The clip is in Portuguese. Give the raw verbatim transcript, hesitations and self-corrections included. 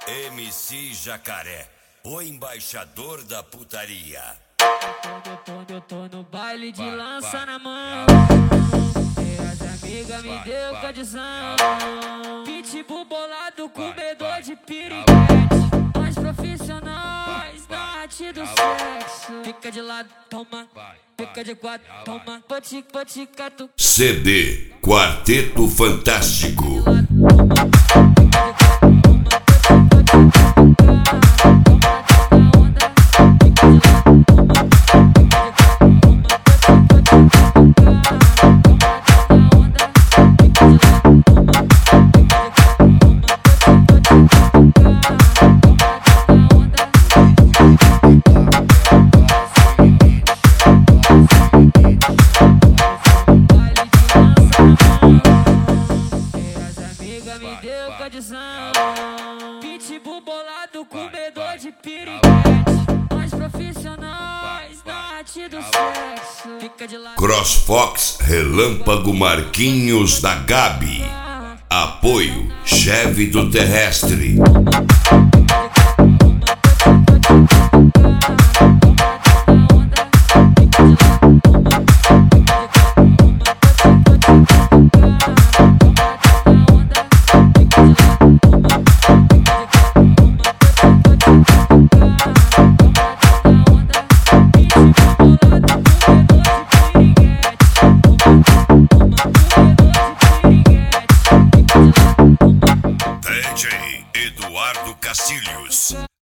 M C Jacaré, o embaixador da putaria. Eu tô, eu tô no baile de lança na mão. E as amigas me deu condição. Pitbull bolado, comedor de piriguete. Nós profissionais na arte do sexo. Fica de lado, toma. Fica de quatro, toma. Potica, potica, tu. C D Quarteto Fantástico. Me deu condição. Pitbull bolado, comedor de piriguete. Nós profissionais na arte do sexo. Fica de lado. CrossFox Relâmpago Marquinhos da Gabi. Apoio Cheve do Terrestre.